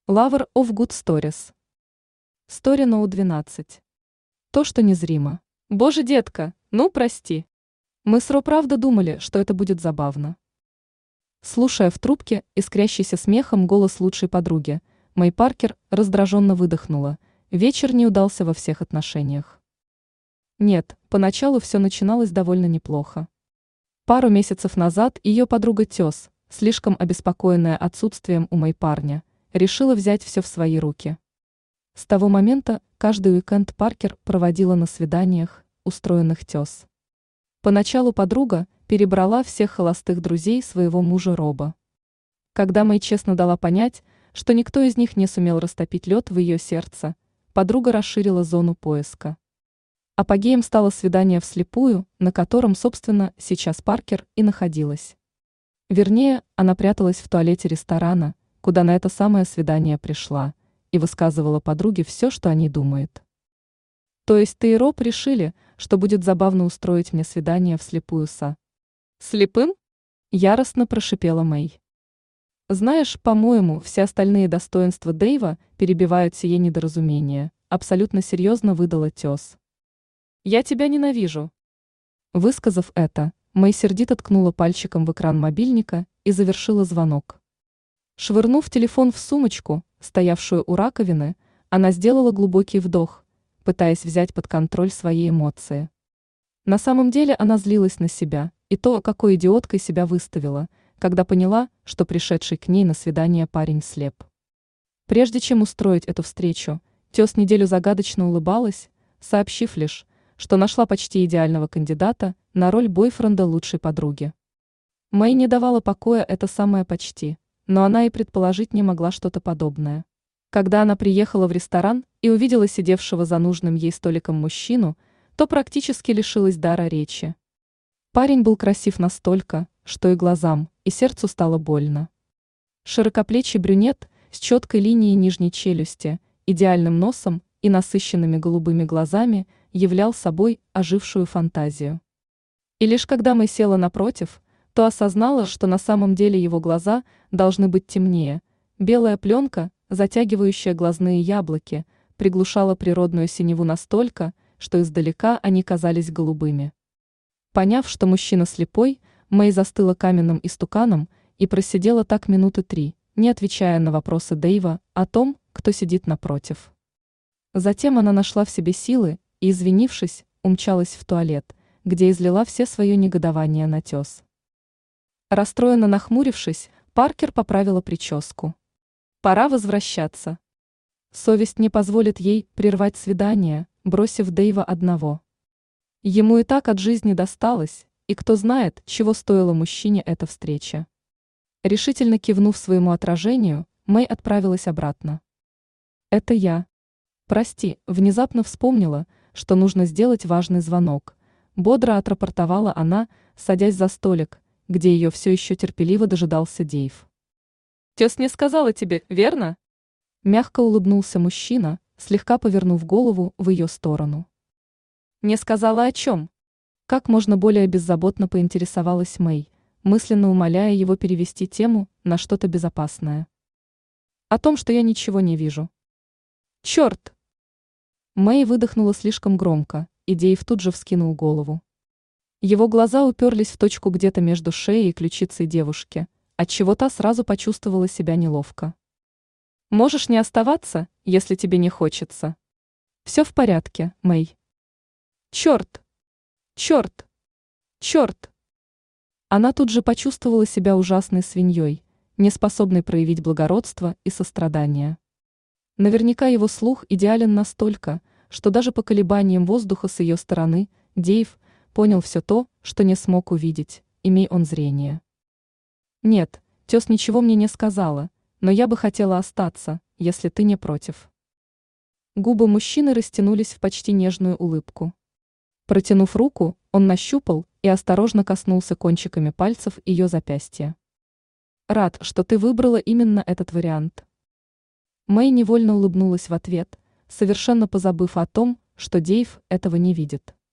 Lover of Good Stories. Story No 12. То, что незримо. Боже, детка, ну прости. Мы с Ро правда думали, что это будет забавно. Слушая в трубке искрящийся смехом голос лучшей подруги, Мэй Паркер раздраженно выдохнула. Вечер не удался во всех отношениях. Нет, поначалу все начиналось довольно неплохо. Пару месяцев назад ее подруга Тёс, слишком обеспокоенная отсутствием у Мэй парня, решила взять все в свои руки. С того момента каждый уикенд Паркер проводила на свиданиях, устроенных Тёс. Поначалу подруга перебрала всех холостых друзей своего мужа Роба. Когда Мэй честно дала понять, что никто из них не сумел растопить лед в ее сердце, подруга расширила зону поиска. Апогеем стало свидание вслепую, на котором, собственно, сейчас Паркер и находилась. Вернее, она пряталась в туалете ресторана, куда на это самое свидание пришла, и высказывала подруге все, что о ней думает. То есть ты и Роб решили, что будет забавно устроить мне свидание вслепую со... Слепым? Яростно прошипела Мэй. Знаешь, по-моему, все остальные достоинства Дэйва перебивают сие недоразумение, абсолютно серьезно выдала Тёс. Я тебя ненавижу. Высказав это, Мэй сердито ткнула пальчиком в экран мобильника и завершила звонок. Швырнув телефон в сумочку, стоявшую у раковины, она сделала глубокий вдох, пытаясь взять под контроль свои эмоции. На самом деле она злилась на себя и то, какой идиоткой себя выставила, когда поняла, что пришедший к ней на свидание парень слеп. Прежде чем устроить эту встречу, Тёс неделю загадочно улыбалась, сообщив лишь, что нашла почти идеального кандидата на роль бойфренда лучшей подруги. Мэй не давала покоя это самое «почти», но она и предположить не могла что-то подобное. Когда она приехала в ресторан и увидела сидевшего за нужным ей столиком мужчину, то практически лишилась дара речи. Парень был красив настолько, что и глазам, и сердцу стало больно. Широкоплечий брюнет с четкой линией нижней челюсти, идеальным носом и насыщенными голубыми глазами являл собой ожившую фантазию. И лишь когда Мэй села напротив, то осознала, что на самом деле его глаза должны быть темнее. Белая пленка, затягивающая глазные яблоки, приглушала природную синеву настолько, что издалека они казались голубыми. Поняв, что мужчина слепой, Мэй застыла каменным истуканом и просидела так минуты 3, не отвечая на вопросы Дэйва о том, кто сидит напротив. Затем она нашла в себе силы и, извинившись, умчалась в туалет, где излила все свое негодование на Тёс. Расстроенно нахмурившись, Паркер поправила прическу. Пора возвращаться. Совесть не позволит ей прервать свидание, бросив Дэйва одного. Ему и так от жизни досталось, и кто знает, чего стоила мужчине эта встреча. Решительно кивнув своему отражению, Мэй отправилась обратно. Это я. Прости, внезапно вспомнила, что нужно сделать важный звонок. Бодро отрапортовала она, садясь за столик, где ее все еще терпеливо дожидался Дэйв. Тёс не сказала тебе, верно? Мягко улыбнулся мужчина, слегка повернув голову в ее сторону. Не сказала о чем? Как можно более беззаботно поинтересовалась Мэй, мысленно умоляя его перевести тему на что-то безопасное. О том, что я ничего не вижу. Черт! Мэй выдохнула слишком громко, и Дэйв тут же вскинул голову. Его глаза уперлись в точку где-то между шеей и ключицей девушки, отчего та сразу почувствовала себя неловко. Можешь не оставаться, если тебе не хочется. Все в порядке, Мэй. Черт! Черт! Черт! Она тут же почувствовала себя ужасной свиньей, неспособной проявить благородство и сострадание. Наверняка его слух идеален настолько, что даже по колебаниям воздуха с ее стороны Дэйв понял все то, что не смог увидеть, имей он зрение. Нет, Тёс ничего мне не сказала, но я бы хотела остаться, если ты не против. Губы мужчины растянулись в почти нежную улыбку. Протянув руку, он нащупал и осторожно коснулся кончиками пальцев ее запястья. Рад, что ты выбрала именно этот вариант. Мэй невольно улыбнулась в ответ, совершенно позабыв о том, что Дэйв этого не видит.